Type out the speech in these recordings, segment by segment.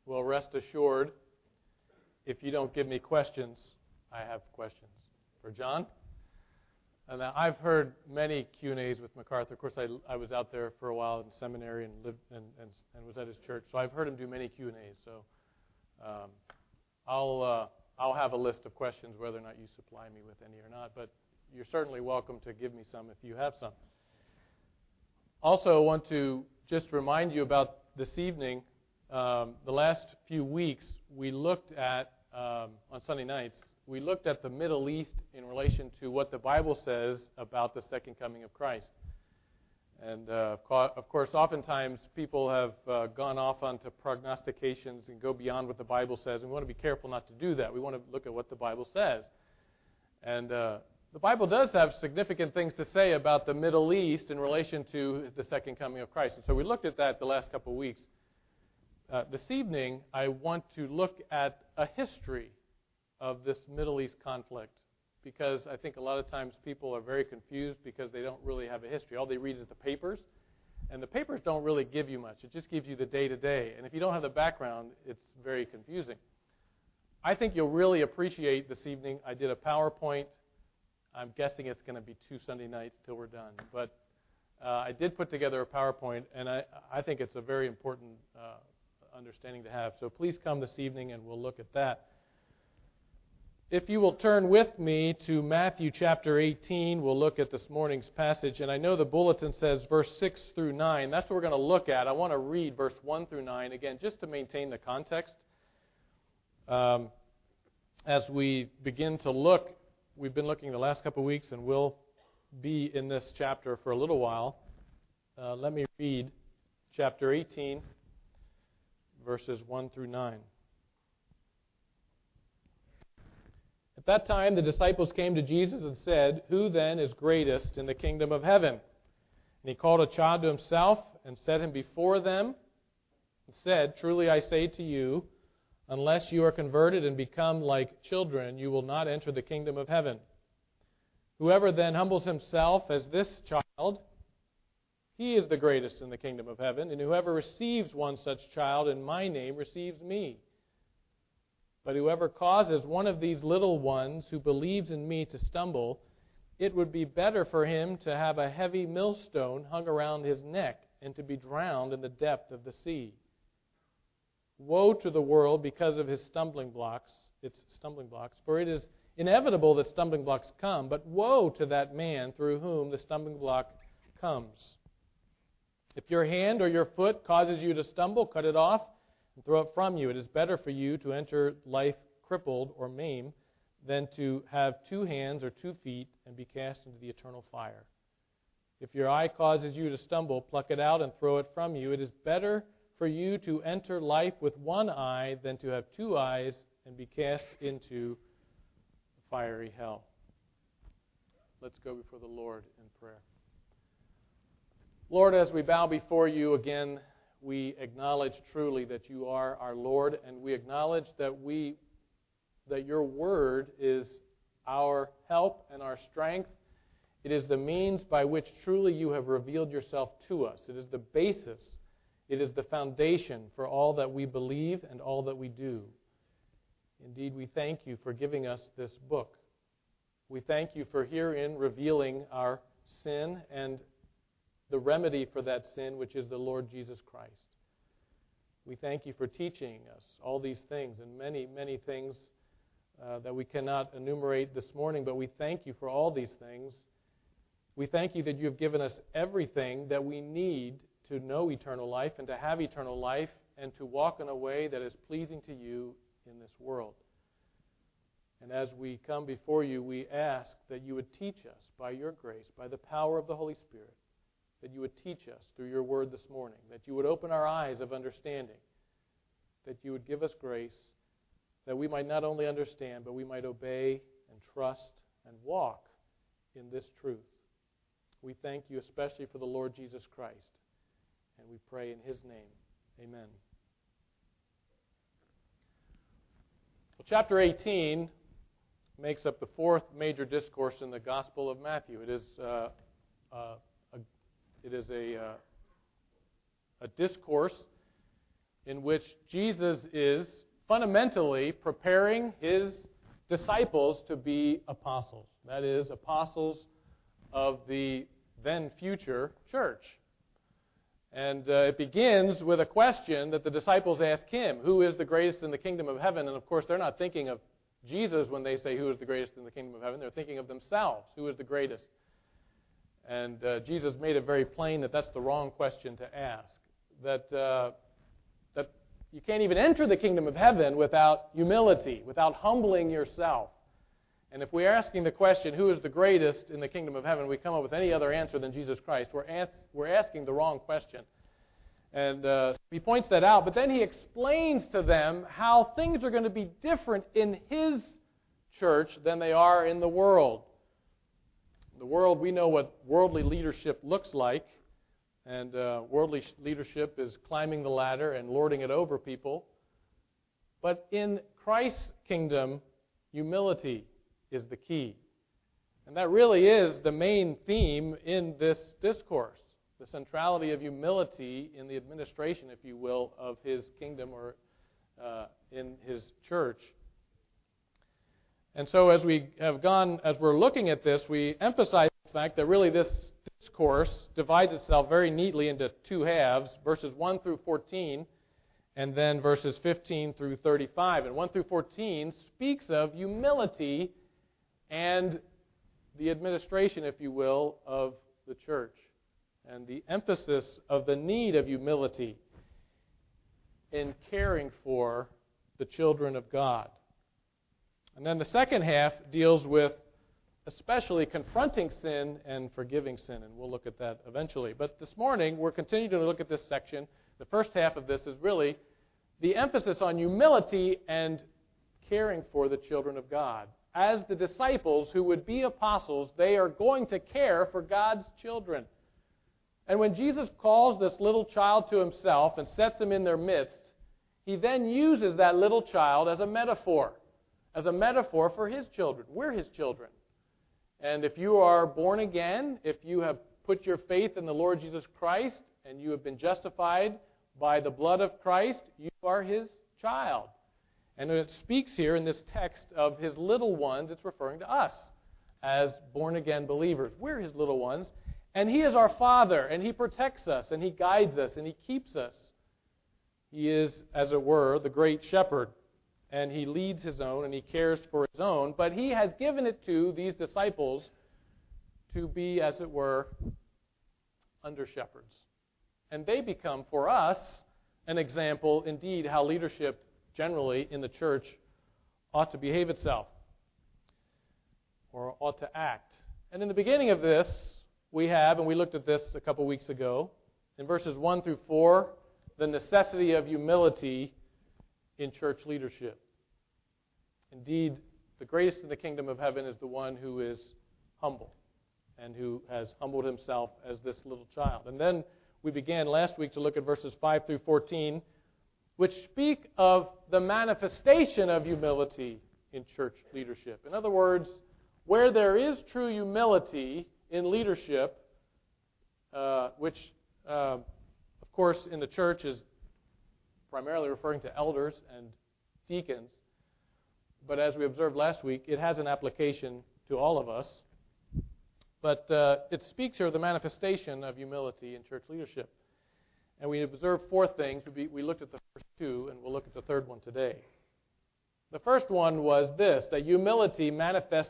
Well, rest assured, if you don't give me questions, I have questions for John. And I've heard many Q&As with MacArthur. Of course, I was out there for a while in seminary and lived and was at his church, so I've heard him do many Q&As. So I'll have a list of questions, whether or not you supply me with any or not. But you're certainly welcome to give me some if you have some. Also, I want to just remind you about this evening. The last few weeks, we looked at on Sunday nights. We looked at the Middle East in relation to what the Bible says about the second coming of Christ. And, of course, oftentimes people have gone off onto prognostications and go beyond what the Bible says, and we want to be careful not to do that. We want to look at what the Bible says. And the Bible does have significant things to say about the Middle East in relation to the second coming of Christ. And so we looked at that the last couple of weeks. This evening, I want to look at a history of this Middle East conflict, because I think a lot of times people are very confused because they don't really have a history. All they read is the papers, and the papers don't really give you much. It just gives you the day-to-day, and if you don't have the background, it's very confusing. I think you'll really appreciate this evening. I did a PowerPoint. I'm guessing it's going to be 2 Sunday nights till we're done, but I did put together a PowerPoint, and I think it's a very important understanding to have. So please come this evening, and we'll look at that. If you will turn with me to Matthew chapter 18, we'll look at this morning's passage. And I know the bulletin says verse 6 through 9. That's what we're going to look at. I want to read verse 1 through 9 again, just to maintain the context. As we begin to look, we've been looking the last couple of weeks, and we'll be in this chapter for a little while. Let me read chapter 18, verses 1 through 9. At that time, the disciples came to Jesus and said, "Who then is greatest in the kingdom of heaven?" And he called a child to himself and set him before them and said, "Truly I say to you, unless you are converted and become like children, you will not enter the kingdom of heaven. Whoever then humbles himself as this child, he is the greatest in the kingdom of heaven. And whoever receives one such child in my name receives me. But whoever causes one of these little ones who believes in me to stumble, it would be better for him to have a heavy millstone hung around his neck and to be drowned in the depth of the sea. Woe to the world because of its stumbling blocks, for it is inevitable that stumbling blocks come, but woe to that man through whom the stumbling block comes. If your hand or your foot causes you to stumble, cut it off and throw it from you. It is better for you to enter life crippled or maimed than to have 2 hands or 2 feet and be cast into the eternal fire. If your eye causes you to stumble, pluck it out and throw it from you. It is better for you to enter life with 1 eye than to have 2 eyes and be cast into the fiery hell." Let's go before the Lord in prayer. Lord, as we bow before you again, we acknowledge truly that you are our Lord, and we acknowledge that your word is our help and our strength. It is the means by which truly you have revealed yourself to us. It is the basis. It is the foundation for all that we believe and all that we do. Indeed, we thank you for giving us this book. We thank you for herein revealing our sin and the remedy for that sin, which is the Lord Jesus Christ. We thank you for teaching us all these things and many, many things that we cannot enumerate this morning, but we thank you for all these things. We thank you that you have given us everything that we need to know eternal life and to have eternal life and to walk in a way that is pleasing to you in this world. And as we come before you, we ask that you would teach us by your grace, by the power of the Holy Spirit, that you would teach us through your word this morning, that you would open our eyes of understanding, that you would give us grace, that we might not only understand, but we might obey and trust and walk in this truth. We thank you especially for the Lord Jesus Christ, and we pray in his name. Amen. Well, chapter 18 makes up the 4th major discourse in the Gospel of Matthew. It is a discourse in which Jesus is fundamentally preparing his disciples to be apostles. That is, apostles of the then future church. And it begins with a question that the disciples ask him, who is the greatest in the kingdom of heaven? And of course, they're not thinking of Jesus when they say who is the greatest in the kingdom of heaven. They're thinking of themselves, who is the greatest. And Jesus made it very plain that that's the wrong question to ask. That you can't even enter the kingdom of heaven without humility, without humbling yourself. And if we're asking the question, who is the greatest in the kingdom of heaven, we come up with any other answer than Jesus Christ. We're asking the wrong question. And he points that out, but then he explains to them how things are going to be different in his church than they are in the world. In the world, we know what worldly leadership looks like. And worldly leadership is climbing the ladder and lording it over people. But in Christ's kingdom, humility is the key. And that really is the main theme in this discourse, the centrality of humility in the administration, if you will, of his kingdom or in his church. And so as we're looking at this, we emphasize the fact that really this discourse divides itself very neatly into two halves, verses 1 through 14, and then verses 15 through 35. And 1 through 14 speaks of humility and the administration, if you will, of the church, and the emphasis of the need of humility in caring for the children of God. And then the second half deals with especially confronting sin and forgiving sin, and we'll look at that eventually. But this morning, we're continuing to look at this section. The first half of this is really the emphasis on humility and caring for the children of God. As the disciples who would be apostles, they are going to care for God's children. And when Jesus calls this little child to himself and sets him in their midst, he then uses that little child as a metaphor for his children. We're his children. And if you are born again, if you have put your faith in the Lord Jesus Christ, and you have been justified by the blood of Christ, you are his child. And when it speaks here in this text of his little ones, it's referring to us as born-again believers. We're his little ones, and he is our Father, and he protects us, and he guides us, and he keeps us. He is, as it were, the great shepherd, and he leads his own, and he cares for his own, but he has given it to these disciples to be, as it were, under-shepherds. And they become, for us, an example, indeed, how leadership generally in the church ought to behave itself or ought to act. And in the beginning of this, we have, and we looked at this a couple weeks ago, in verses 1 through 4, the necessity of humility in church leadership. Indeed, the greatest in the kingdom of heaven is the one who is humble and who has humbled himself as this little child. And then we began last week to look at verses 5 through 14, which speak of the manifestation of humility in church leadership. In other words, where there is true humility in leadership, which, of course, in the church is primarily referring to elders and deacons, but as we observed last week, it has an application to all of us. But it speaks here of the manifestation of humility in church leadership. And we observed four things. We looked at the first two, and we'll look at the third one today. The first one was this, that humility manifests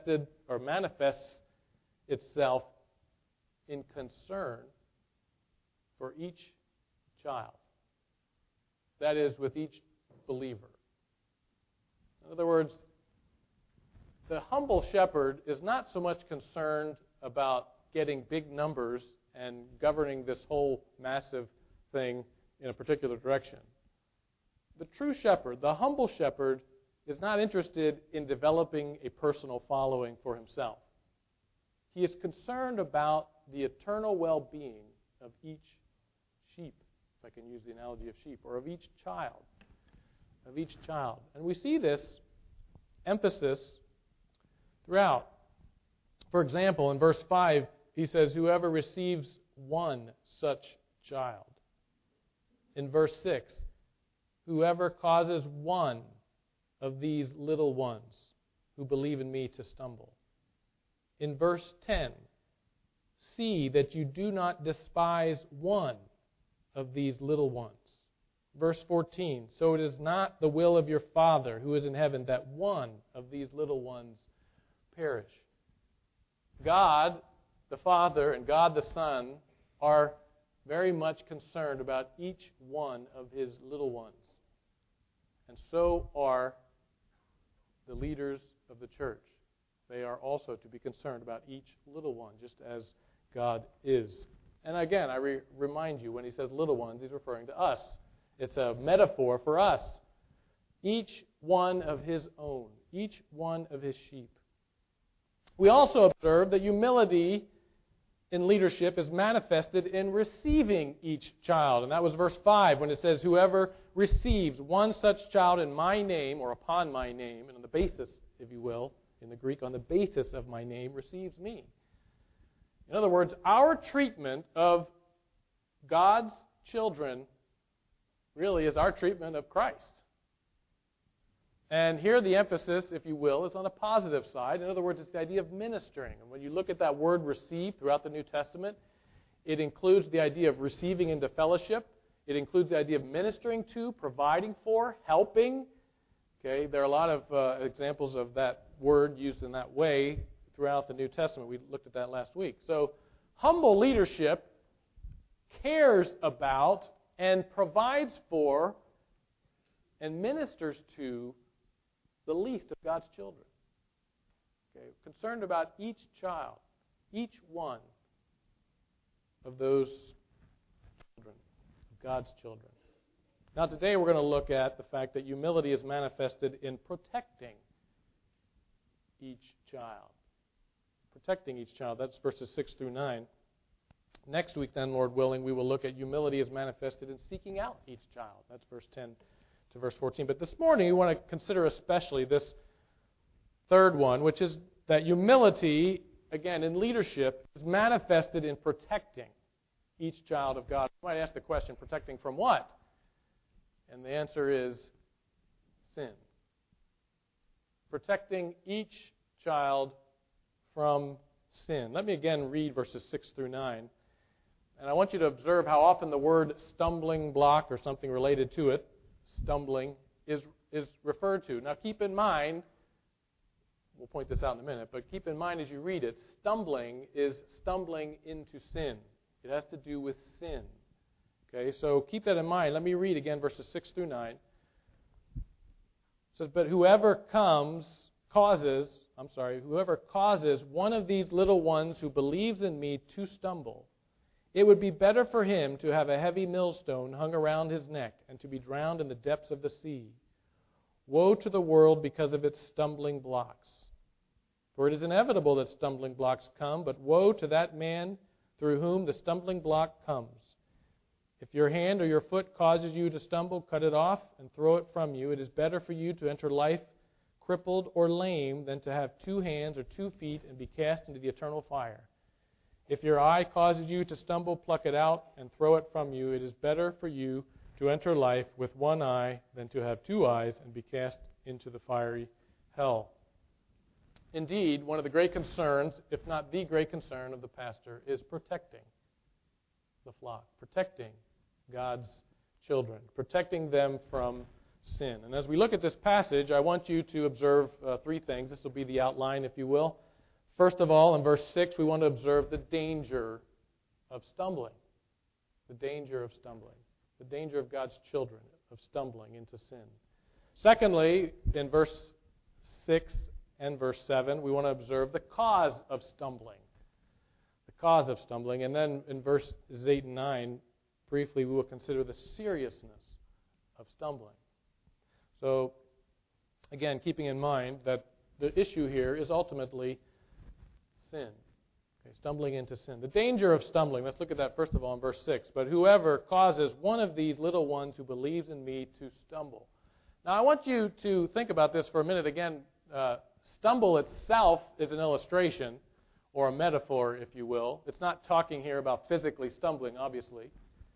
itself in concern for each child. That is, with each believer. In other words, the humble shepherd is not so much concerned about getting big numbers and governing this whole massive thing in a particular direction. The true shepherd, the humble shepherd, is not interested in developing a personal following for himself. He is concerned about the eternal well-being of each sheep, if I can use the analogy of sheep, or of each child. And we see this emphasis throughout. For example, in verse 5, he says, whoever receives one such child. In verse 6, whoever causes one of these little ones who believe in me to stumble. In verse 10, see that you do not despise one of these little ones. Verse 14, so it is not the will of your Father who is in heaven that one of these little ones perish. God the Father and God the Son are very much concerned about each one of His little ones. And so are the leaders of the church. They are also to be concerned about each little one, just as God is. And again, I remind you, when He says little ones, He's referring to us. It's a metaphor for us. Each one of His own, each one of His sheep. We also observe that humility in leadership is manifested in receiving each child. And that was verse 5 when it says, whoever receives one such child in my name, or upon my name, and on the basis, if you will, in the Greek, on the basis of my name, receives me. In other words, our treatment of God's children really is our treatment of Christ. And here the emphasis, if you will, is on the positive side. In other words, it's the idea of ministering. And when you look at that word receive throughout the New Testament, it includes the idea of receiving into fellowship. It includes the idea of ministering to, providing for, helping. Okay, there are a lot of examples of that word used in that way throughout the New Testament. We looked at that last week. So humble leadership cares about and provides for and ministers to the least of God's children. Okay, concerned about each child, each one of those children, of God's children. Now today we're going to look at the fact that humility is manifested in protecting each child. Protecting each child. That's verses 6 through 9. Next week then, Lord willing, we will look at humility as manifested in seeking out each child. That's verse 10 to verse 14. But this morning we want to consider especially this third one, which is that humility, again, in leadership, is manifested in protecting each child of God. You might ask the question, protecting from what? And the answer is sin. Protecting each child from sin. Let me again read verses 6 through 9. And I want you to observe how often the word stumbling block or something related to it, stumbling, is referred to. Now keep in mind, we'll point this out in a minute, but keep in mind as you read it, stumbling is stumbling into sin. It has to do with sin. Okay, so keep that in mind. Let me read again verses 6 through 9. It says, but whoever causes one of these little ones who believes in me to stumble, it would be better for him to have a heavy millstone hung around his neck and to be drowned in the depths of the sea. Woe to the world because of its stumbling blocks. For it is inevitable that stumbling blocks come, but woe to that man through whom the stumbling block comes. If your hand or your foot causes you to stumble, cut it off and throw it from you. It is better for you to enter life crippled or lame than to have 2 hands or 2 feet and be cast into the eternal fire. If your eye causes you to stumble, pluck it out and throw it from you. It is better for you to enter life with 1 eye than to have 2 eyes and be cast into the fiery hell. Indeed, one of the great concerns, if not the great concern of the pastor, is protecting the flock, protecting God's children, protecting them from sin. And as we look at this passage, I want you to observe 3 things. This will be the outline, if you will. First of all, in verse 6, we want to observe the danger of stumbling. The danger of stumbling. The danger of God's children of stumbling into sin. Secondly, in verse 6 and verse 7, we want to observe the cause of stumbling. The cause of stumbling. And then in verses 8 and 9, briefly, we will consider the seriousness of stumbling. So, again, keeping in mind that the issue here is ultimately sin. Okay, stumbling into sin. The danger of stumbling. Let's look at that first of all in verse 6. But whoever causes one of these little ones who believes in me to stumble. Now I want you to think about this for a minute. Again, stumble itself is an illustration or a metaphor, if you will. It's not talking here about physically stumbling, obviously.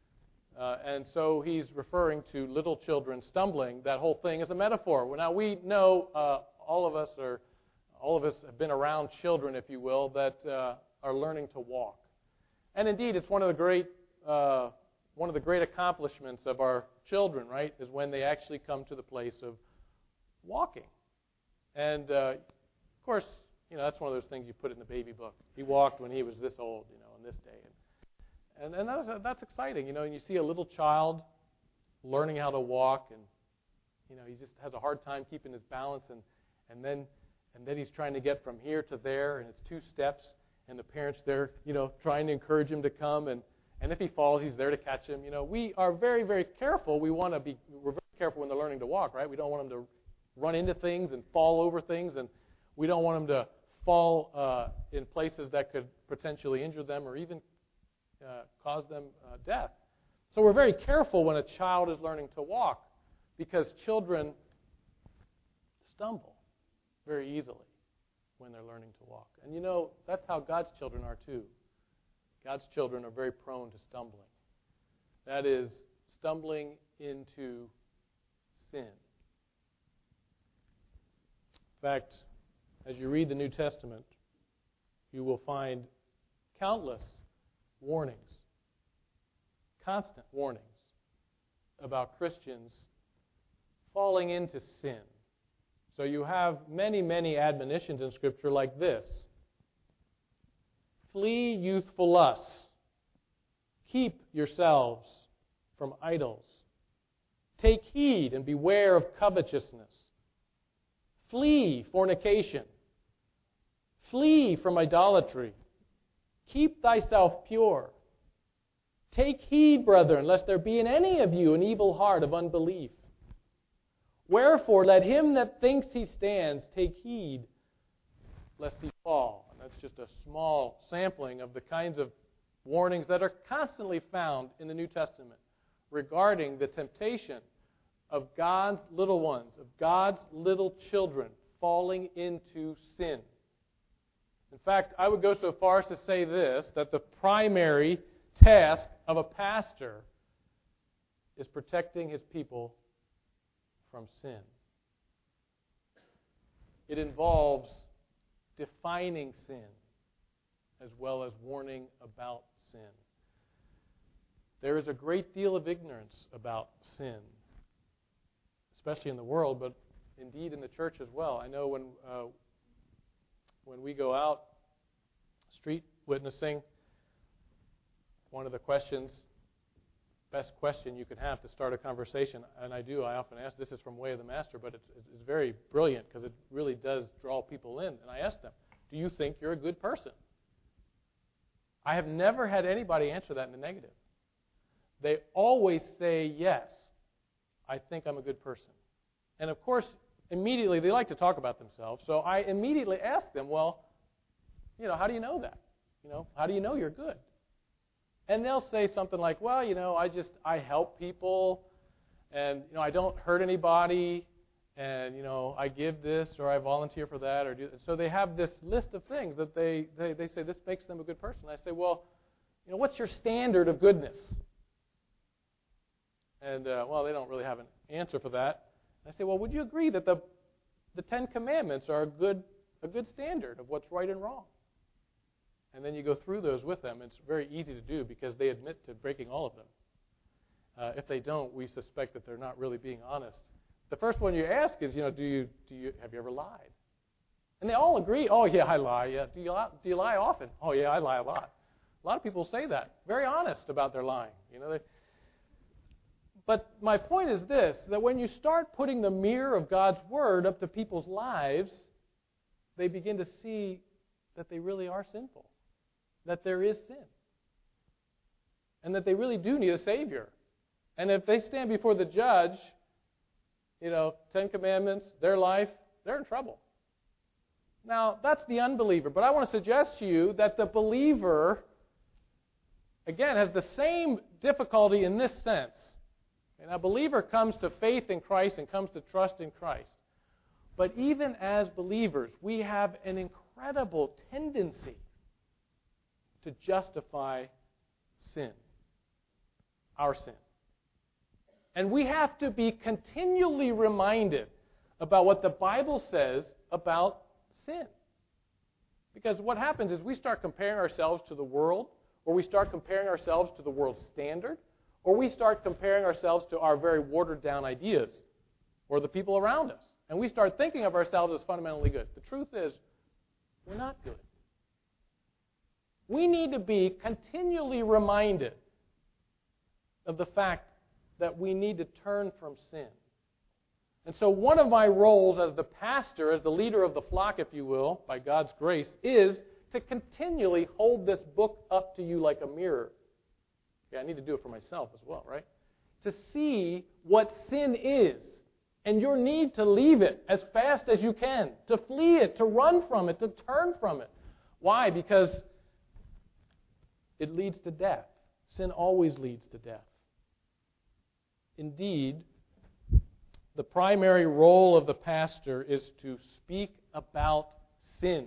And so he's referring to little children stumbling. That whole thing is a metaphor. Well, now we know all of us have been around children, if you will, that are learning to walk. And indeed, it's one of the great accomplishments of our children, right, is when they actually come to the place of walking. And of course, that's one of those things you put in the baby book. He walked when he was this old, on this day. And that's exciting, and you see a little child learning how to walk, and he just has a hard time keeping his balance, and then he's trying to get from here to there, and it's 2 steps, and the parents there, trying to encourage him to come, and if he falls, he's there to catch him. We are very, very careful. We're very careful when they're learning to walk, right? We don't want them to run into things and fall over things, and we don't want them to fall in places that could potentially injure them or even cause them death. So we're very careful when a child is learning to walk, because children stumble very easily when they're learning to walk. And that's how God's children are too. God's children are very prone to stumbling. That is, stumbling into sin. In fact, as you read the New Testament, you will find countless warnings, constant warnings about Christians falling into sin. So you have many, many admonitions in Scripture like this. Flee youthful lusts. Keep yourselves from idols. Take heed and beware of covetousness. Flee fornication. Flee from idolatry. Keep thyself pure. Take heed, brethren, lest there be in any of you an evil heart of unbelief. Wherefore, let him that thinks he stands take heed, lest he fall. And that's just a small sampling of the kinds of warnings that are constantly found in the New Testament regarding the temptation of God's little ones, of God's little children falling into sin. In fact, I would go so far as to say this, that the primary task of a pastor is protecting his people from sin. It involves defining sin as well as warning about sin. There is a great deal of ignorance about sin, especially in the world, but indeed in the church as well. I know when we go out street witnessing, one of the best question you can have to start a conversation, and I often ask, this is from Way of the Master, but it's very brilliant because it really does draw people in. And I ask them, do you think you're a good person? I have never had anybody answer that in the negative. They always say, yes, I think I'm a good person. And of course, immediately they like to talk about themselves, so I immediately ask them, well, how do you know that? How do you know you're good? And they'll say something like, well, I help people, and, I don't hurt anybody, and, I give this, or I volunteer for that, or do. So they have this list of things that they say this makes them a good person. I say, well, what's your standard of goodness? And, well, they don't really have an answer for that. I say, well, would you agree that the 10 Commandments are a good standard of what's right and wrong? And then you go through those with them. It's very easy to do because they admit to breaking all of them. If they don't, we suspect that they're not really being honest. The first one you ask is, have you ever lied? And they all agree. Oh yeah, I lie. Yeah. Do you lie often? Oh yeah, I lie a lot. A lot of people say that. Very honest about their lying. But my point is this: that when you start putting the mirror of God's Word up to people's lives, they begin to see that they really are sinful. That there is sin. And that they really do need a Savior. And if they stand before the judge, 10 Commandments, their life, they're in trouble. Now, that's the unbeliever. But I want to suggest to you that the believer, again, has the same difficulty in this sense. And a believer comes to faith in Christ and comes to trust in Christ. But even as believers, we have an incredible tendency to justify sin. our sin. And we have to be continually reminded about what the Bible says about sin. Because what happens is we start comparing ourselves to the world, or we start comparing ourselves to the world's standard, or we start comparing ourselves to our very watered-down ideas or the people around us. And we start thinking of ourselves as fundamentally good. The truth is, we're not good. We need to be continually reminded of the fact that we need to turn from sin. And so one of my roles as the pastor, as the leader of the flock, if you will, by God's grace, is to continually hold this book up to you like a mirror. Yeah, I need to do it for myself as well, right? To see what sin is and your need to leave it as fast as you can, to flee it, to run from it, to turn from it. Why? Because it leads to death. Sin always leads to death. Indeed, the primary role of the pastor is to speak about sin.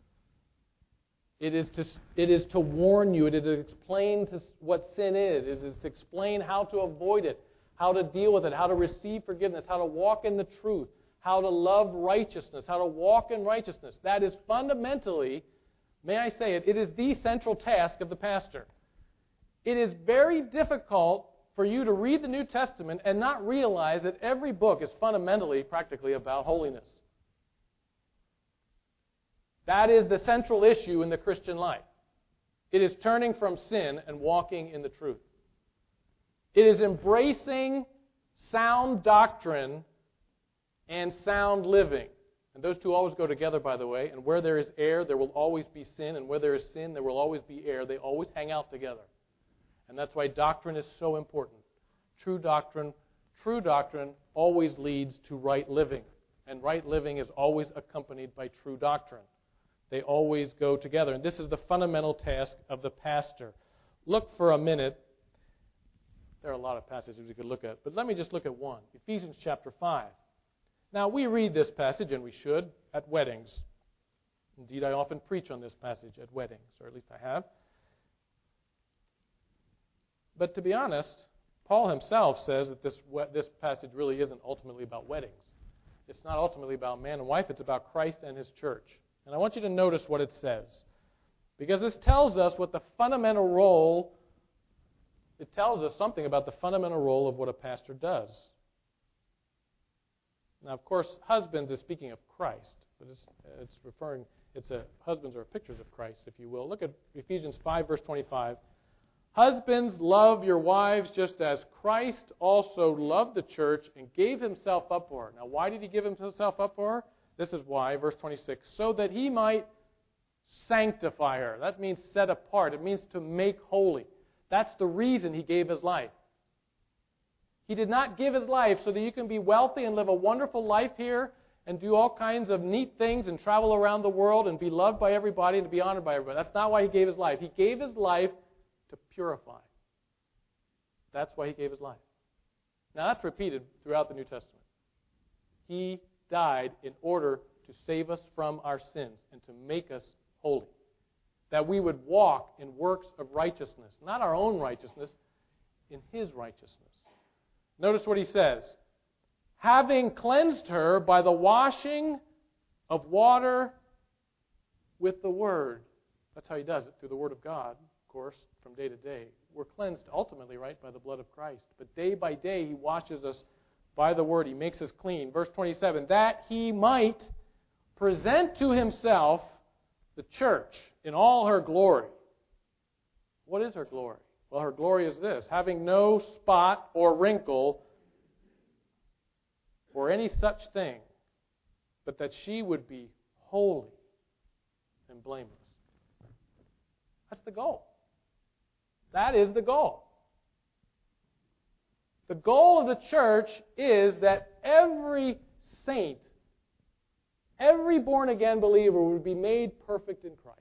It is to warn you. It is to explain what sin is. It is to explain how to avoid it, how to deal with it, how to receive forgiveness, how to walk in the truth, how to love righteousness, how to walk in righteousness. That is fundamentally, may I say it, it is the central task of the pastor. It is very difficult for you to read the New Testament and not realize that every book is fundamentally, practically about holiness. That is the central issue in the Christian life. It is turning from sin and walking in the truth. It is embracing sound doctrine and sound living. And those two always go together, by the way. And where there is error, there will always be sin. And where there is sin, there will always be error. They always hang out together. And that's why doctrine is so important. True doctrine always leads to right living. And right living is always accompanied by true doctrine. They always go together. And this is the fundamental task of the pastor. Look for a minute. There are a lot of passages we could look at, but let me just look at one. Ephesians chapter 5. Now, we read this passage, and we should, at weddings. Indeed, I often preach on this passage at weddings, or at least I have. But to be honest, Paul himself says that this passage really isn't ultimately about weddings. It's not ultimately about man and wife. It's about Christ and His church. And I want you to notice what it says. Because this tells us what the fundamental role, it tells us something about the fundamental role of what a pastor does. Now, of course, husbands is speaking of Christ. But husbands are pictures of Christ, if you will. Look at Ephesians 5, verse 25. Husbands, love your wives just as Christ also loved the church and gave Himself up for her. Now, why did He give Himself up for her? This is why, verse 26, so that He might sanctify her. That means set apart. It means to make holy. That's the reason He gave His life. He did not give His life so that you can be wealthy and live a wonderful life here and do all kinds of neat things and travel around the world and be loved by everybody and to be honored by everybody. That's not why He gave His life. He gave His life to purify. That's why He gave His life. Now that's repeated throughout the New Testament. He died in order to save us from our sins and to make us holy. That we would walk in works of righteousness, not our own righteousness, in His righteousness. Notice what he says. Having cleansed her by the washing of water with the Word. That's how He does it, through the Word of God, of course, from day to day. We're cleansed ultimately, right, by the blood of Christ. But day by day, He washes us by the Word. He makes us clean. Verse 27, that He might present to Himself the church in all her glory. What is her glory? Well, her glory is this, having no spot or wrinkle or any such thing, but that she would be holy and blameless. That's the goal. That is the goal. The goal of the church is that every saint, every born-again believer would be made perfect in Christ.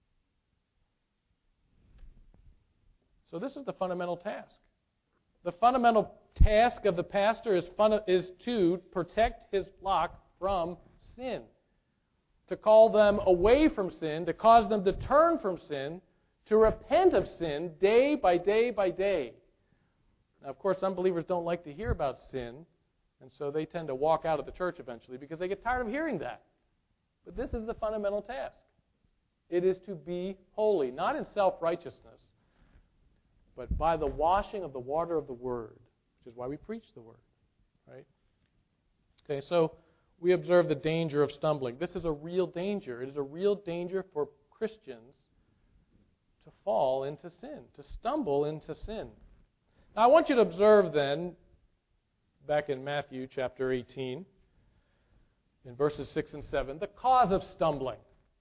So this is the fundamental task. The fundamental task of the pastor is to protect his flock from sin, to call them away from sin, to cause them to turn from sin, to repent of sin day by day by day. Now, of course, unbelievers don't like to hear about sin, and so they tend to walk out of the church eventually because they get tired of hearing that. But this is the fundamental task. It is to be holy, not in self-righteousness, but by the washing of the water of the Word, which is why we preach the Word. Right? Okay, so we observe the danger of stumbling. This is a real danger. It is a real danger for Christians to fall into sin, to stumble into sin. Now, I want you to observe then, back in Matthew chapter 18, in verses 6 and 7, the cause of stumbling.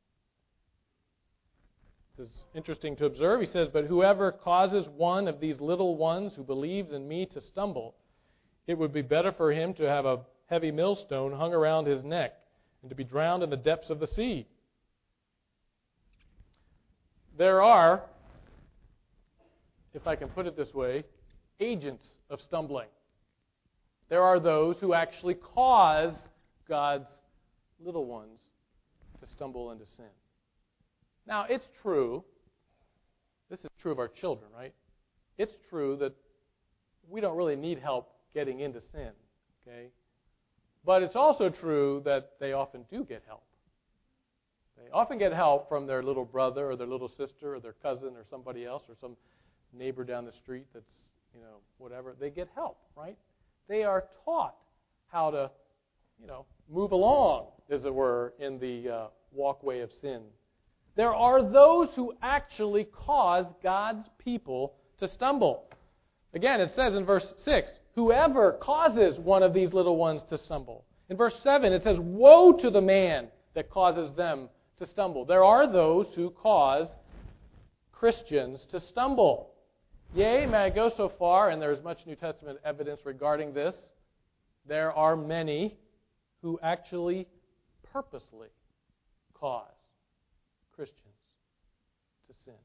This is interesting to observe. He says, "But whoever causes one of these little ones who believes in me to stumble, it would be better for him to have a heavy millstone hung around his neck and to be drowned in the depths of the sea." There are, if I can put it this way, agents of stumbling. There are those who actually cause God's little ones to stumble into sin. Now, it's true, this is true of our children, right? It's true that we don't really need help getting into sin, okay? But it's also true that they often do get help. They often get help from their little brother or their little sister or their cousin or somebody else or some neighbor down the street that's, whatever. They get help, right? They are taught how to, move along, as it were, in the walkway of sin. There are those who actually cause God's people to stumble. Again, it says in verse 6, "Whoever causes one of these little ones to stumble." In verse 7, it says, "Woe to the man that causes them to stumble." There are those who cause Christians to stumble. Yea, may I go so far, and there is much New Testament evidence regarding this, there are many who actually purposely cause Christians to sin.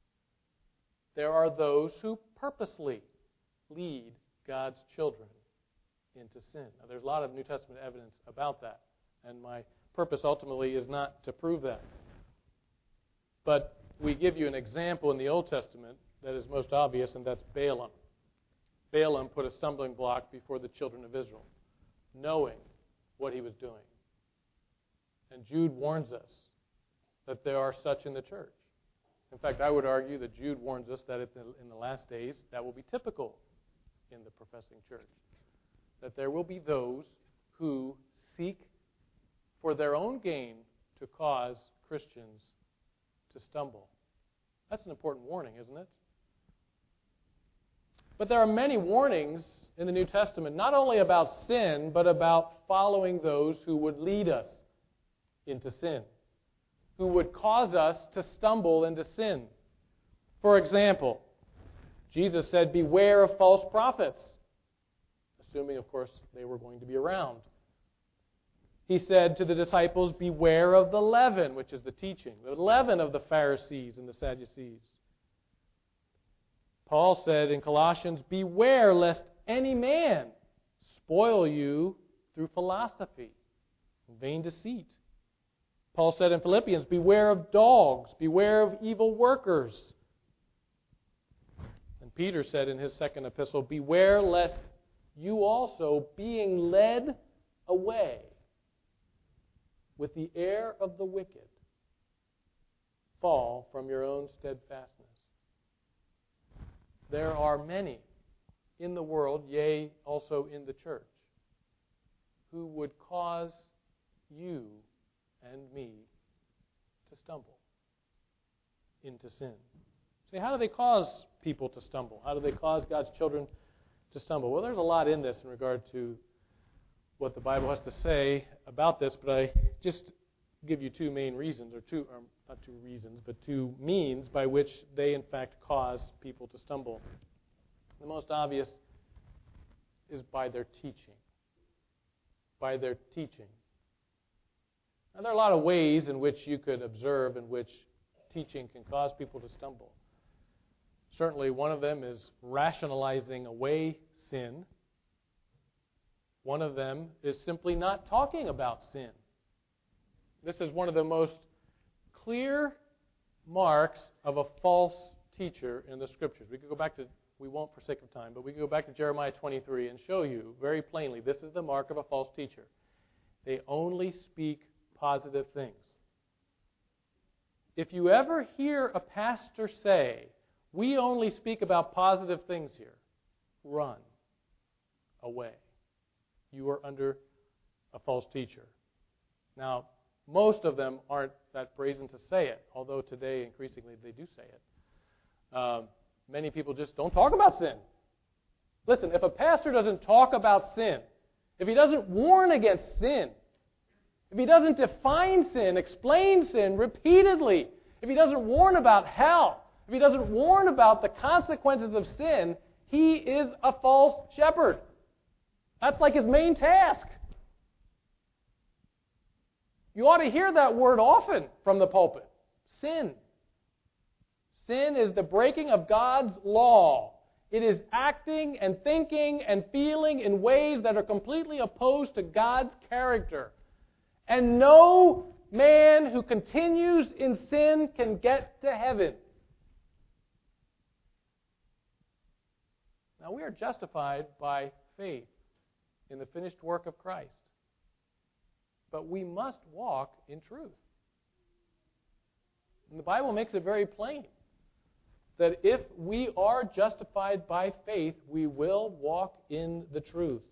There are those who purposely lead God's children into sin. Now, there's a lot of New Testament evidence about that, and my purpose ultimately is not to prove that. But we give you an example in the Old Testament that is most obvious, and that's Balaam. Balaam put a stumbling block before the children of Israel, knowing what he was doing. And Jude warns us that there are such in the church. In fact, I would argue that Jude warns us that in the last days, that will be typical in the professing church. That there will be those who seek for their own gain to cause Christians to stumble. That's an important warning, isn't it? But there are many warnings in the New Testament, not only about sin, but about following those who would lead us into sin, who would cause us to stumble into sin. For example, Jesus said, "Beware of false prophets," assuming, of course, they were going to be around. He said to the disciples, "Beware of the leaven," which is the teaching, the leaven of the Pharisees and the Sadducees. Paul said in Colossians, "Beware lest any man spoil you through philosophy and vain deceit." Paul said in Philippians, "Beware of dogs, beware of evil workers." And Peter said in his second epistle, "Beware lest you also, being led away with the air of the wicked, fall from your own steadfastness." There are many in the world, yea, also in the church, who would cause you and me to stumble into sin. See, how do they cause people to stumble? How do they cause God's children to stumble? Well, there's a lot in this in regard to what the Bible has to say about this, but I just give you two main reasons, not two reasons, but two means by which they in fact cause people to stumble. The most obvious is by their teaching. By their teaching. Now, there are a lot of ways in which you could observe in which teaching can cause people to stumble. Certainly, one of them is rationalizing away sin. One of them is simply not talking about sin. This is one of the most clear marks of a false teacher in the Scriptures. We could go back to We won't for sake of time, but we can go back to Jeremiah 23 and show you very plainly this is the mark of a false teacher. They only speak positive things. If you ever hear a pastor say, we only speak about positive things here, run away. You are under a false teacher. Now, most of them aren't that brazen to say it, although today increasingly they do say it. Many people just don't talk about sin. Listen, if a pastor doesn't talk about sin, if he doesn't warn against sin, if he doesn't define sin, explain sin repeatedly, if he doesn't warn about hell, if he doesn't warn about the consequences of sin, he is a false shepherd. That's like his main task. You ought to hear that word often from the pulpit. Sin. Sin is the breaking of God's law. It is acting and thinking and feeling in ways that are completely opposed to God's character. And no man who continues in sin can get to heaven. Now, we are justified by faith in the finished work of Christ. But we must walk in truth. And the Bible makes it very plain that if we are justified by faith, we will walk in the truth.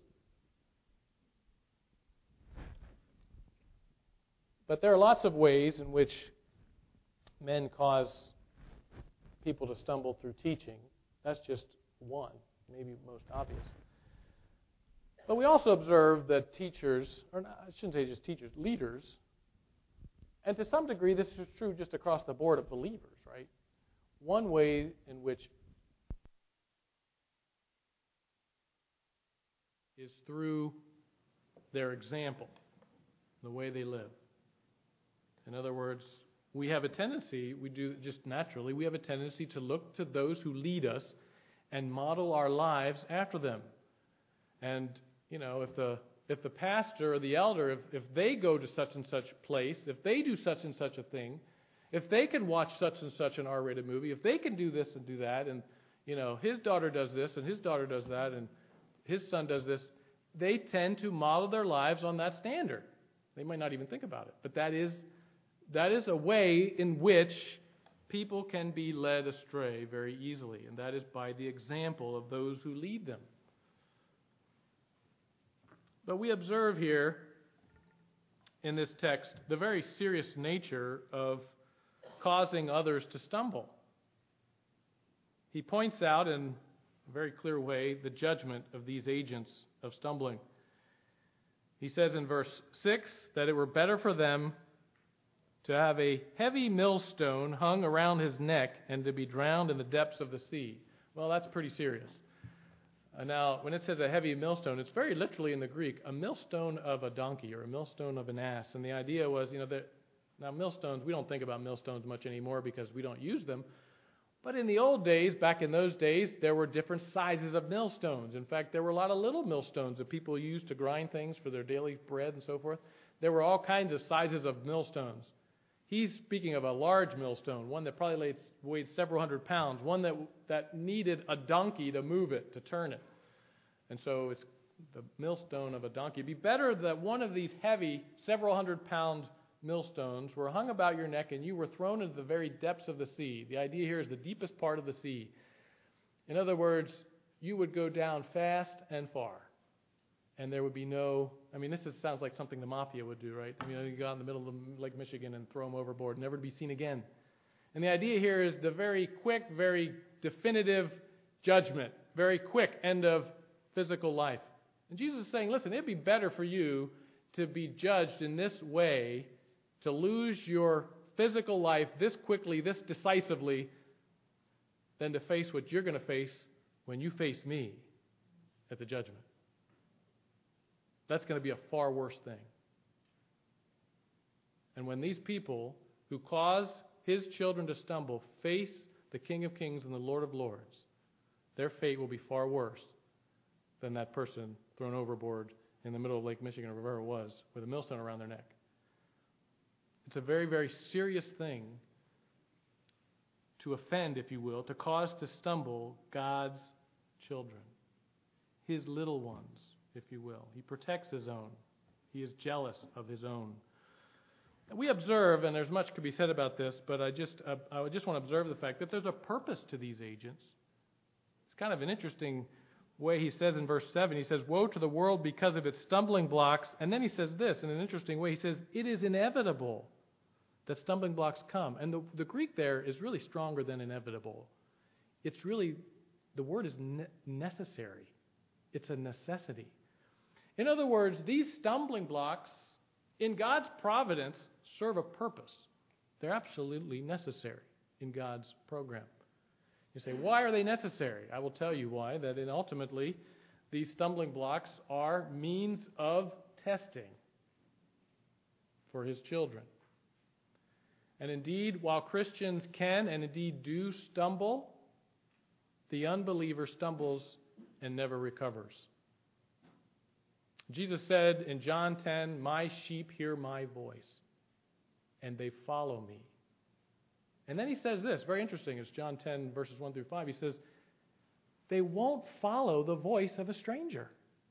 But there are lots of ways in which men cause people to stumble through teaching. That's just one, maybe most obvious. But we also observe that teachers, or I shouldn't say just teachers, leaders, and to some degree this is true just across the board of believers, right? One way in which is through their example, the way they live. In other words, we have a tendency, we do just naturally, we have a tendency to look to those who lead us and model our lives after them. And you know, if the pastor or the elder, if they go to such and such place, if they do such and such a thing, if they can watch such and such an R-rated movie, if they can do this and do that, and you know, his daughter does this and his daughter does that, and his son does this, they tend to model their lives on that standard. They might not even think about it, but that is a way in which people can be led astray very easily, and that is by the example of those who lead them. But we observe here in this text the very serious nature of causing others to stumble. He points out in a very clear way the judgment of these agents of stumbling. He says in verse 6 that it were better for them to have a heavy millstone hung around his neck and to be drowned in the depths of the sea. Well, that's pretty serious. Now, when it says a heavy millstone, it's very literally in the Greek, a millstone of a donkey or a millstone of an ass. And the idea was, now millstones, we don't think about millstones much anymore because we don't use them. But in the old days, back in those days, there were different sizes of millstones. In fact, there were a lot of little millstones that people used to grind things for their daily bread and so forth. There were all kinds of sizes of millstones. He's speaking of a large millstone, one that probably weighed several hundred pounds, one that needed a donkey to move it, to turn it. And so it's the millstone of a donkey. It'd be better that one of these heavy, several hundred pound millstones were hung about your neck and you were thrown into the very depths of the sea. The idea here is the deepest part of the sea. In other words, you would go down fast and far. And there would be sounds like something the mafia would do, right? You go out in the middle of Lake Michigan and throw them overboard, never to be seen again. And the idea here is the very quick, very definitive judgment, very quick end of physical life. And Jesus is saying, listen, it'd be better for you to be judged in this way, to lose your physical life this quickly, this decisively, than to face what you're going to face when you face me at the judgment. That's going to be a far worse thing. And when these people who cause his children to stumble face the King of Kings and the Lord of Lords, their fate will be far worse than that person thrown overboard in the middle of Lake Michigan or wherever it was with a millstone around their neck. It's a very, very serious thing to offend, if you will, to cause to stumble God's children, his little ones, if you will. He protects his own. He is jealous of his own. We observe, and there's much could be said about this, but I just want to observe the fact that there's a purpose to these agents. It's kind of an interesting way he says in verse 7. He says, "Woe to the world because of its stumbling blocks." And then he says this in an interesting way. He says, "It is inevitable that stumbling blocks come." And the Greek there is really stronger than inevitable. It's really, the word is necessary. It's a necessity. In other words, these stumbling blocks, in God's providence, serve a purpose. They're absolutely necessary in God's program. You say, why are they necessary? I will tell you why. That ultimately, these stumbling blocks are means of testing for his children. And indeed, while Christians can and indeed do stumble, the unbeliever stumbles and never recovers. Jesus said in John 10, "My sheep hear my voice, and they follow me." And then he says this, very interesting, it's John 10, verses 1 through 5. He says, they won't follow the voice of a stranger.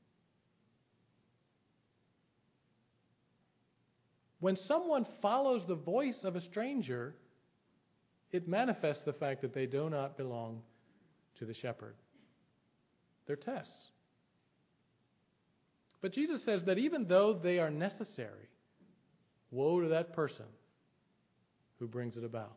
When someone follows the voice of a stranger, it manifests the fact that they do not belong to the shepherd. They're tests. But Jesus says that even though they are necessary, woe to that person who brings it about.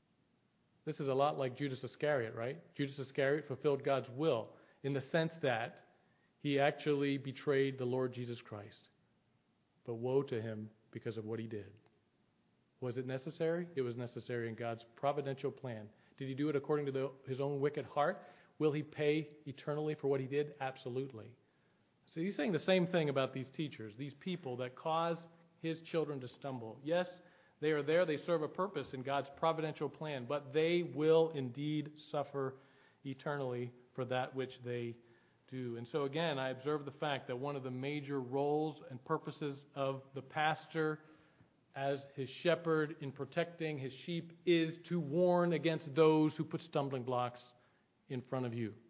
This is a lot like Judas Iscariot, right? Judas Iscariot fulfilled God's will in the sense that he actually betrayed the Lord Jesus Christ. But woe to him because of what he did. Was it necessary? It was necessary in God's providential plan. Did he do it according to his own wicked heart? Will he pay eternally for what he did? Absolutely. So he's saying the same thing about these teachers, these people that cause his children to stumble. Yes, they are there. They serve a purpose in God's providential plan, but they will indeed suffer eternally for that which they do. And so again, I observe the fact that one of the major roles and purposes of the pastor as his shepherd in protecting his sheep is to warn against those who put stumbling blocks in front of you.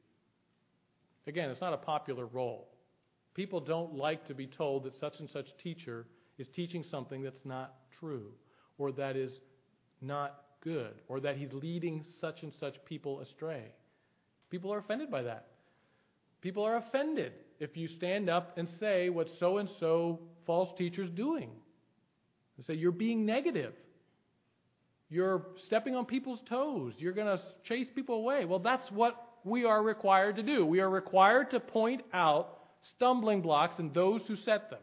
Again, it's not a popular role. People don't like to be told that such and such teacher is teaching something that's not true, or that is not good, or that he's leading such and such people astray. People are offended by that. People are offended if you stand up and say what so-and-so false teacher's doing. They say you're being negative. You're stepping on people's toes. You're going to chase people away. Well, that's what we are required to do. We are required to point out stumbling blocks and those who set them.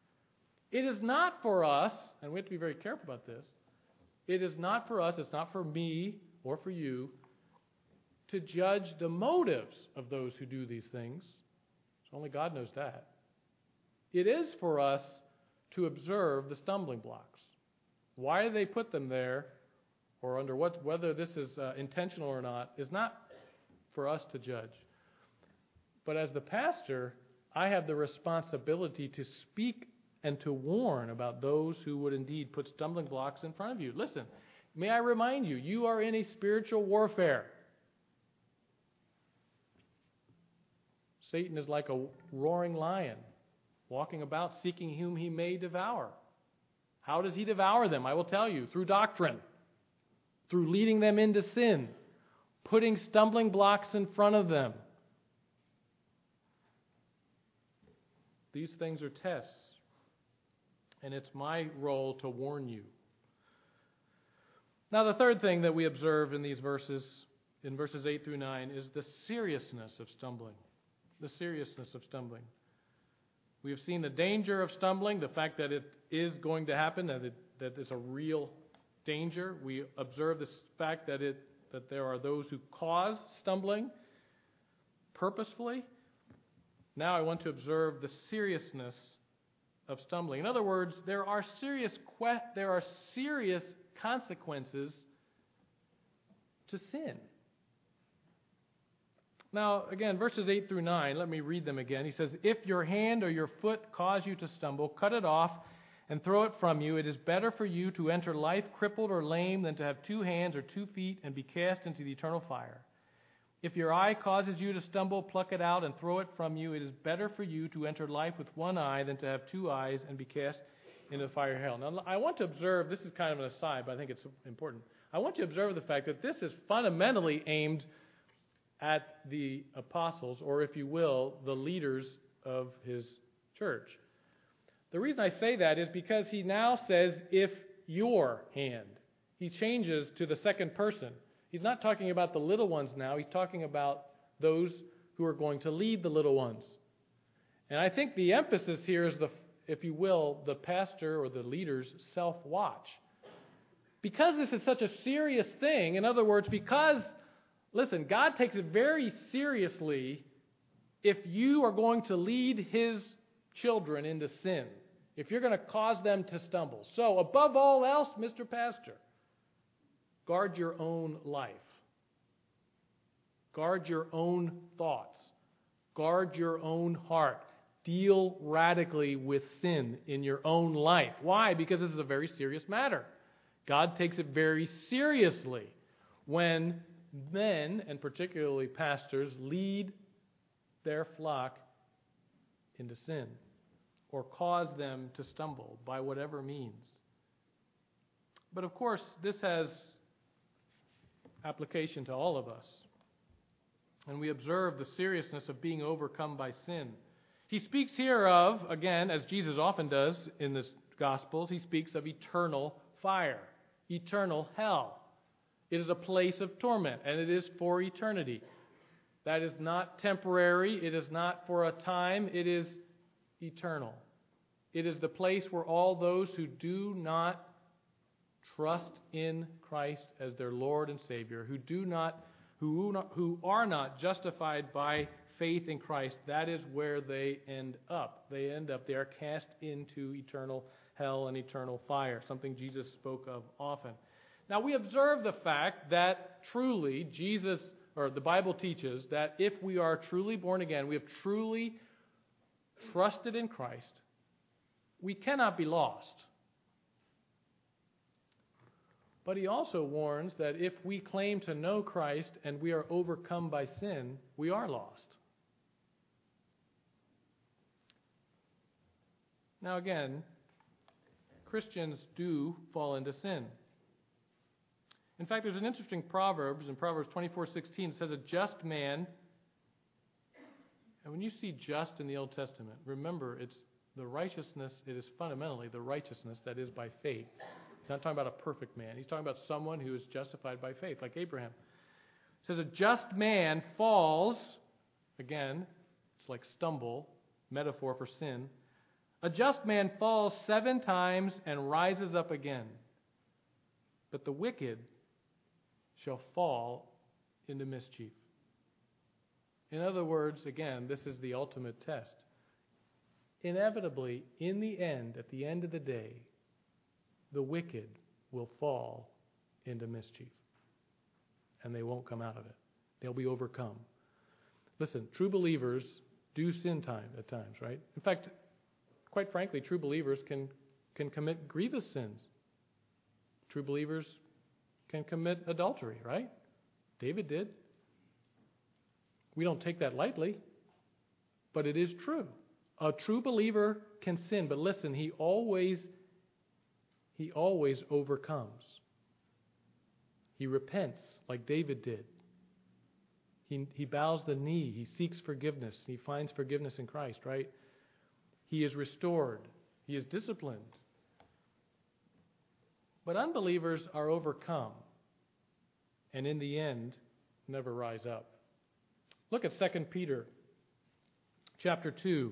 It is not for us, and we have to be very careful about this, it is not for us, it's not for me or for you to judge the motives of those who do these things. Only God knows that. It is for us to observe the stumbling blocks. Why they put them there, or under what, whether this is intentional or not, is not for us to judge. But as the pastor, I have the responsibility to speak and to warn about those who would indeed put stumbling blocks in front of you. Listen, may I remind you, you are in a spiritual warfare. Satan is like a roaring lion, walking about seeking whom he may devour. How does he devour them? I will tell you, through doctrine, through leading them into sin, putting stumbling blocks in front of them. These things are tests, and it's my role to warn you. Now, the third thing that we observe in these verses, in verses 8 through 9, is the seriousness of stumbling. The seriousness of stumbling. We have seen the danger of stumbling, the fact that it is going to happen, that it's a real danger. We observe this fact that there are those who cause stumbling purposefully. Now I want to observe the seriousness of stumbling. In other words, there are serious consequences to sin. Now, again, verses 8 through 9, let me read them again. He says, "If your hand or your foot cause you to stumble, cut it off and throw it from you. It is better for you to enter life crippled or lame than to have 2 hands or 2 feet and be cast into the eternal fire. If your eye causes you to stumble, pluck it out and throw it from you. It is better for you to enter life with one eye than to have two eyes and be cast into the fire of hell. Now, I want to observe, this is kind of an aside, but I think it's important. I want you to observe the fact that this is fundamentally aimed at the apostles, or if you will, the leaders of his church. The reason I say that is because he now says, if your hand. He changes to the second person. He's not talking about the little ones now. He's talking about those who are going to lead the little ones. And I think the emphasis here is, if you will, the pastor or the leader's self-watch. Because this is such a serious thing, in other words, because, listen, God takes it very seriously if you are going to lead his children into sin, if you're going to cause them to stumble. So, above all else, Mr. Pastor, guard your own life. Guard your own thoughts. Guard your own heart. Deal radically with sin in your own life. Why? Because this is a very serious matter. God takes it very seriously when men, and particularly pastors, lead their flock into sin or cause them to stumble by whatever means. But of course, this has application to all of us. And we observe the seriousness of being overcome by sin. He speaks here of, again, as Jesus often does in the Gospels, he speaks of eternal fire, eternal hell. It is a place of torment, and it is for eternity. That is not temporary. It is not for a time. It is eternal. It is the place where all those who do not trust in Christ as their Lord and Savior, who are not justified by faith in Christ, that is where they end up. They are cast into eternal hell and eternal fire, something Jesus spoke of often. Now, we observe the fact that truly Jesus, or the Bible teaches, that if we are truly born again, we have truly trusted in Christ, we cannot be lost. But he also warns that if we claim to know Christ and we are overcome by sin, we are lost. Now again, Christians do fall into sin. In fact, there's an interesting Proverbs, in Proverbs 24:16, it says, a just man, and when you see just in the Old Testament, remember, it's the righteousness, it is fundamentally the righteousness that is by faith. He's not talking about a perfect man. He's talking about someone who is justified by faith, like Abraham. It says, a just man falls, again, it's like stumble, metaphor for sin. A just man falls 7 times and rises up again. But the wicked shall fall into mischief. In other words, again, this is the ultimate test. Inevitably, in the end, at the end of the day, the wicked will fall into mischief. And they won't come out of it. They'll be overcome. Listen, true believers do sin at times, right? In fact, quite frankly, true believers can commit grievous sins. True believers can commit adultery, right? David did. We don't take that lightly, but it is true. A true believer can sin, but listen, he always overcomes. He repents like David did. He bows the knee. He seeks forgiveness. He finds forgiveness in Christ, right? He is restored. He is disciplined. But unbelievers are overcome, and in the end, never rise up. Look at 2 Peter chapter 2.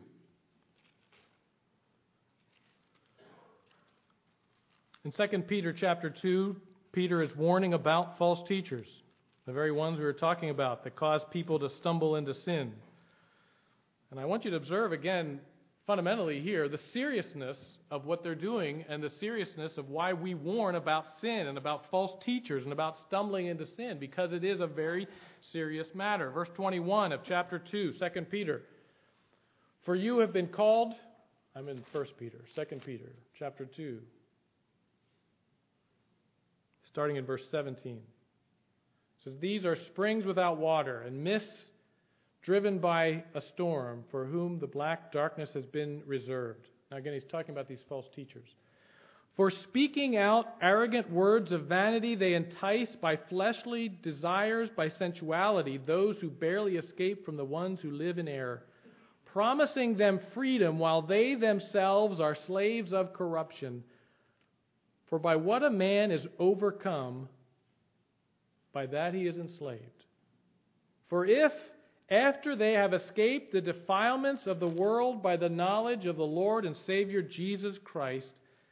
In 2 Peter chapter 2, Peter is warning about false teachers, the very ones we were talking about that cause people to stumble into sin. And I want you to observe again, fundamentally here, the seriousness of what they're doing and the seriousness of why we warn about sin and about false teachers and about stumbling into sin, because it is a very serious matter. Verse 21 of chapter 2, 2 Peter. For you have been called, I'm in 1 Peter, 2 Peter chapter 2. Starting in verse 17. It says, these are springs without water and mists driven by a storm, for whom the black darkness has been reserved. Now again, he's talking about these false teachers. For speaking out arrogant words of vanity, they entice by fleshly desires, by sensuality, those who barely escape from the ones who live in error, promising them freedom while they themselves are slaves of corruption. For by what a man is overcome, by that he is enslaved. For if, after they have escaped the defilements of the world by the knowledge of the Lord and Savior Jesus Christ,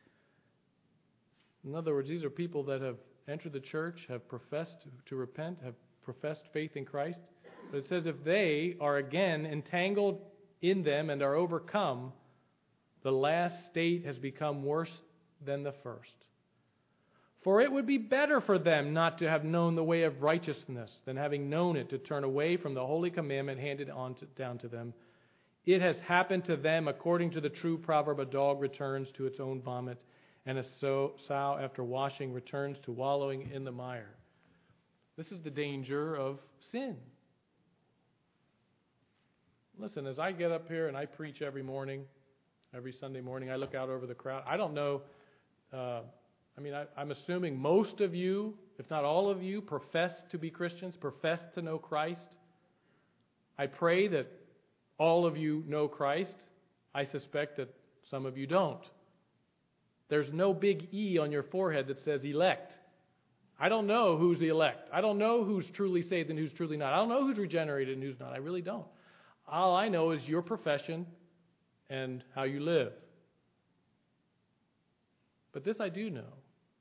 in other words, these are people that have entered the church, have professed to repent, have professed faith in Christ. But it says if they are again entangled in them and are overcome, the last state has become worse than the first. For it would be better for them not to have known the way of righteousness than having known it to turn away from the holy commandment handed down to them. It has happened to them according to the true proverb, a dog returns to its own vomit, and a sow after washing returns to wallowing in the mire. This is the danger of sin. Listen, as I get up here and I preach every morning, every Sunday morning, I look out over the crowd. I don't know, I'm assuming most of you, if not all of you, profess to be Christians, profess to know Christ. I pray that all of you know Christ. I suspect that some of you don't. There's no big E on your forehead that says elect. I don't know who's the elect. I don't know who's truly saved and who's truly not. I don't know who's regenerated and who's not. I really don't. All I know is your profession and how you live. But this I do know,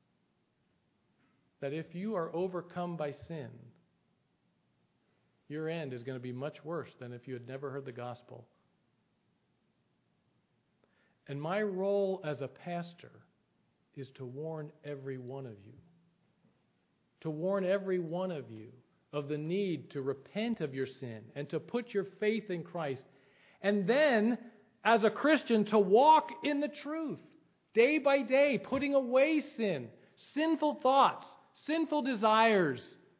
that if you are overcome by sin, your end is going to be much worse than if you had never heard the gospel. And my role as a pastor is to warn every one of you. To warn every one of you of the need to repent of your sin and to put your faith in Christ. And then, as a Christian, to walk in the truth, day by day, putting away sin, sinful thoughts, sinful desires,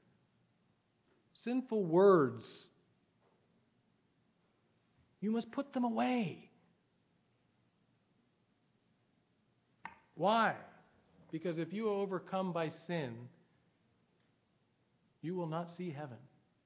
sinful words. You must put them away. Why? Because if you are overcome by sin, you will not see heaven.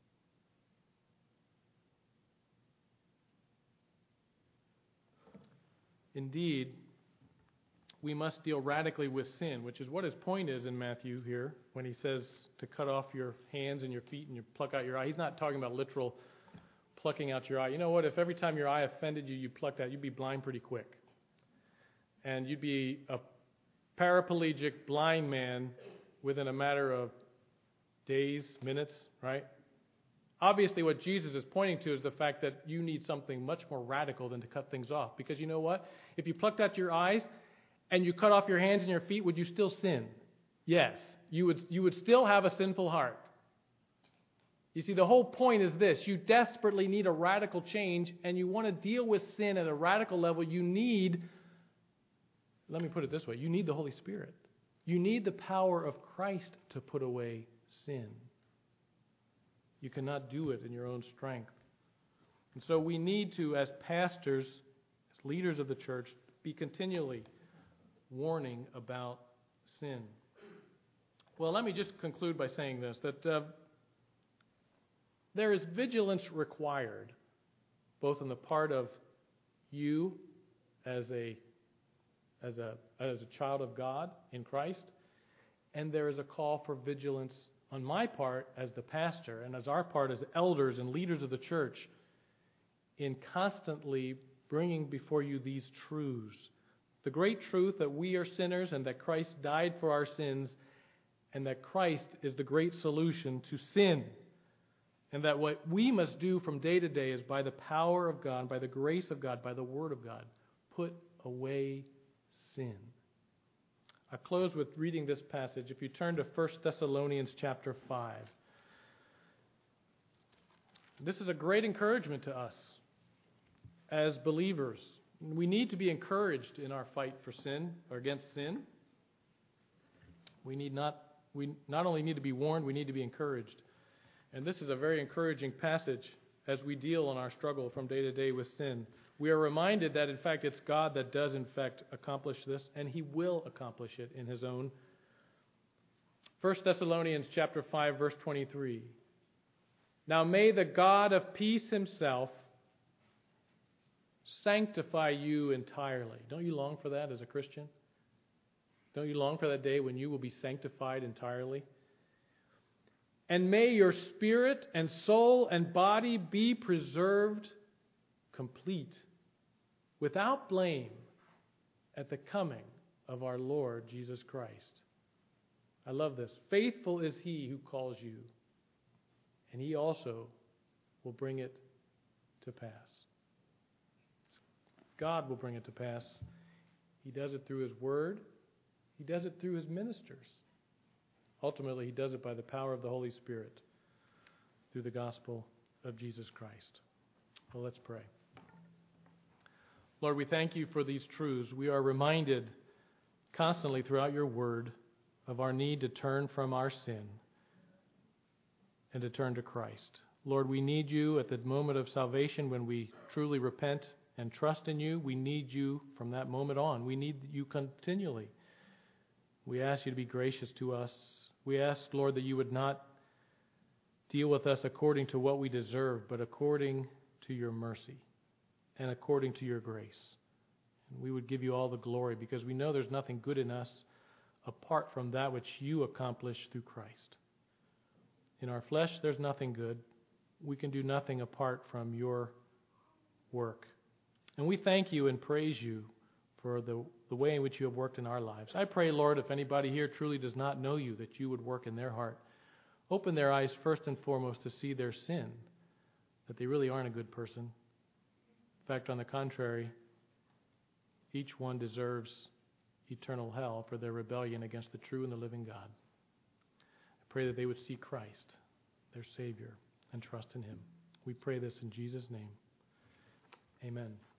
Indeed, we must deal radically with sin, which is what his point is in Matthew here when he says to cut off your hands and your feet and you pluck out your eye. He's not talking about literal plucking out your eye. You know what? If every time your eye offended you, you plucked out, you'd be blind pretty quick. And you'd be a paraplegic blind man within a matter of days, minutes, right? Obviously, what Jesus is pointing to is the fact that you need something much more radical than to cut things off. Because you know what? If you plucked out your eyes and you cut off your hands and your feet, would you still sin? Yes. You would still have a sinful heart. You see, the whole point is this. You desperately need a radical change, and you want to deal with sin at a radical level. You need, let me put it this way, you need the Holy Spirit. You need the power of Christ to put away sin. You cannot do it in your own strength. And so we need to, as pastors, as leaders of the church, be continually warning about sin. Well, let me just conclude by saying this, that there is vigilance required, both on the part of you as a child of God in Christ, and there is a call for vigilance on my part as the pastor and as our part as elders and leaders of the church in constantly bringing before you these truths. The great truth that we are sinners and that Christ died for our sins and that Christ is the great solution to sin. And that what we must do from day to day is by the power of God, by the grace of God, by the Word of God, put away sin. I'll close with reading this passage. If you turn to 1 Thessalonians chapter 5. This is a great encouragement to us as believers. We need to be encouraged in our fight for sin or against sin. We not only need to be warned, we need to be encouraged. And this is a very encouraging passage as we deal in our struggle from day to day with sin. We are reminded that, in fact, it's God that does, in fact, accomplish this, and He will accomplish it in His own. 1 Thessalonians chapter 5, verse 23. Now may the God of peace Himself sanctify you entirely. Don't you long for that as a Christian? Don't you long for that day when you will be sanctified entirely? And may your spirit and soul and body be preserved complete, without blame, at the coming of our Lord Jesus Christ. I love this. Faithful is He who calls you, and He also will bring it to pass. God will bring it to pass. He does it through His Word. He does it through His ministers. Ultimately, He does it by the power of the Holy Spirit through the gospel of Jesus Christ. Well, let's pray. Lord, we thank You for these truths. We are reminded constantly throughout Your Word of our need to turn from our sin and to turn to Christ. Lord, we need You at the moment of salvation when we truly repent and trust in You. We need You from that moment on. We need You continually. We ask You to be gracious to us. We ask, Lord, that You would not deal with us according to what we deserve, but according to Your mercy and according to Your grace. And we would give You all the glory because we know there's nothing good in us apart from that which You accomplished through Christ. In our flesh, there's nothing good. We can do nothing apart from Your work. And we thank You and praise You for the way in which You have worked in our lives. I pray, Lord, if anybody here truly does not know You, that You would work in their heart. Open their eyes first and foremost to see their sin, that they really aren't a good person. In fact, on the contrary, each one deserves eternal hell for their rebellion against the true and the living God. I pray that they would see Christ, their Savior, and trust in Him. We pray this in Jesus' name. Amen.